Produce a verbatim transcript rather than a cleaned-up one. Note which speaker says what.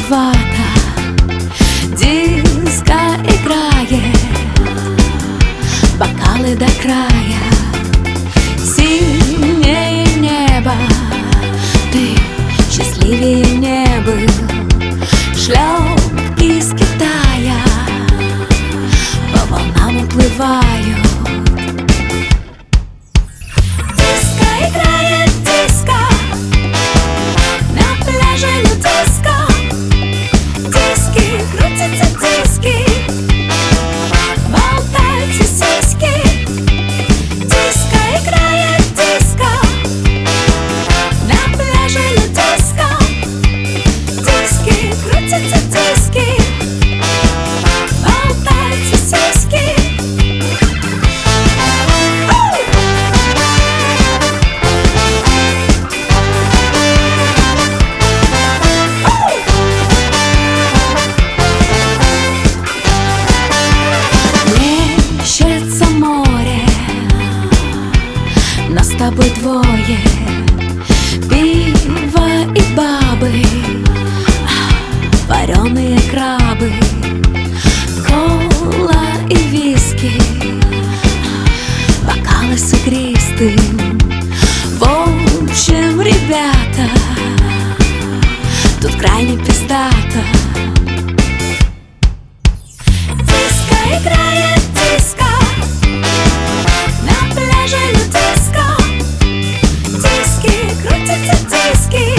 Speaker 1: вата, диско играет, бокалы до края, синее небо. Ты счастливее не был, шлепки из Китая по волнам уплывают. Диско играет, диско на пляже, нудиско. Диски, крутятся диски, болтаются сиськи. Диско играет, диско на пляже, нудиско. Диски, крутятся диски, болтаются сиськи. Плещется море, нас с тобой двое, пиво и бабы, вареные крабы, кола и виски, бокалы с игристым. В общем, ребята, тут крайне пиздато. Диско играет, диско на пляже, нудиско. Диски, крутятся диски,